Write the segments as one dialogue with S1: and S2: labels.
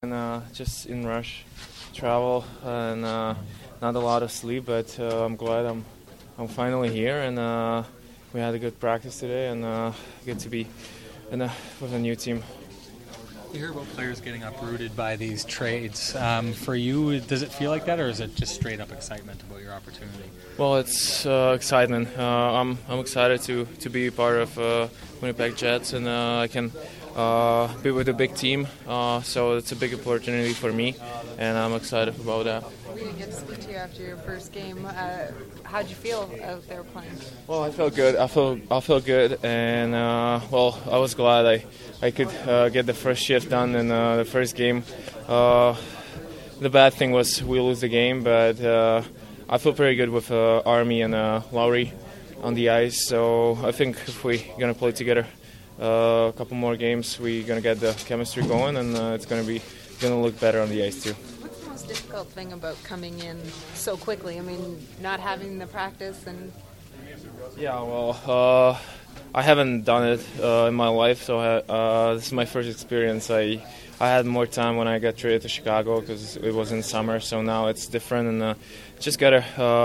S1: And just in rush, travel, and not a lot of sleep. But I'm glad I'm finally here, and we had a good practice today, and good to be with a new team.
S2: You hear about players getting uprooted by these trades. For you, does it feel like that, or is it just straight up excitement about your opportunity?
S1: Well, it's excitement. I'm excited to be part of Winnipeg Jets, and I can be with a big team. So it's a big opportunity for me, and I'm excited about that.
S3: We didn't get to speak to you after your first game. How'd you feel out there playing?
S1: Well, I felt good. I felt good, and I was glad I could get the first shift done in the first game. The bad thing was we lose the game, but I feel pretty good with Army and Lowry on the ice. So I think if we're gonna play together a couple more games, we're gonna get the chemistry going, and it's gonna look better on the ice too.
S3: What's the most difficult thing about coming in so quickly? I mean, not having the practice and.
S1: Yeah, well, I haven't done it in my life, so this is my first experience. I had more time when I got traded to Chicago because it was in summer, so now it's different, and just gotta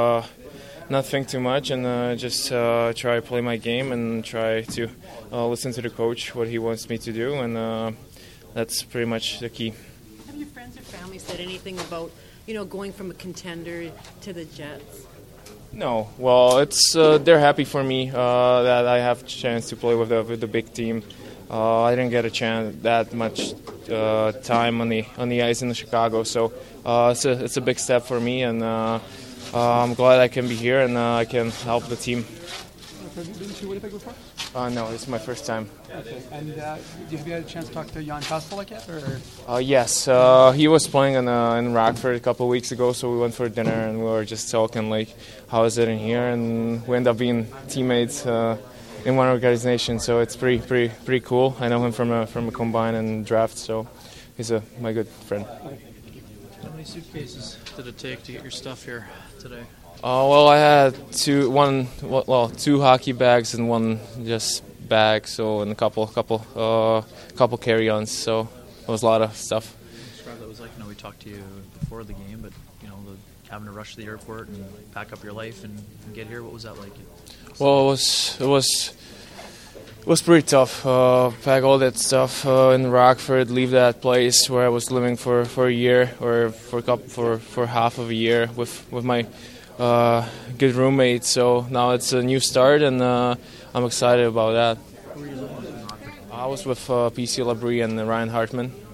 S1: not think too much and just try to play my game and try to listen to the coach, what he wants me to do, and that's pretty much the key.
S4: Have your friends or family said anything about, going from a contender to the Jets?
S1: No, well, it's they're happy for me that I have a chance to play with the big team. I didn't get a chance that much time on the ice in Chicago, so it's a big step for me, and I'm glad I can be here and I can help the team.
S5: Have you been to Winnipeg before?
S1: No, it's my first time.
S5: Okay, and have you had a chance to talk to Jan Kostelek yet? Or?
S1: Yes, he was playing in Rockford a couple of weeks ago, so we went for dinner and we were just talking like, how is it in here? And we ended up being teammates in one organization, so it's pretty cool. I know him from a combine and draft, so he's my good friend.
S6: How many suitcases did it take to get your stuff here today?
S1: Well, I had two hockey bags and one just bag, so and a couple carry-ons. So it was a lot of stuff.
S6: Describe what it was like. We talked to you before the game, but having to rush to the airport and pack up your life and get here. What was that like?
S1: Well, it was pretty tough. Pack all that stuff in Rockford, leave that place where I was living for a year or for half of a year with my good roommate. So now it's a new start, and I'm excited about that.
S6: Who were you living with in Rockford?
S1: I was with PC Labrie and Ryan Hartman.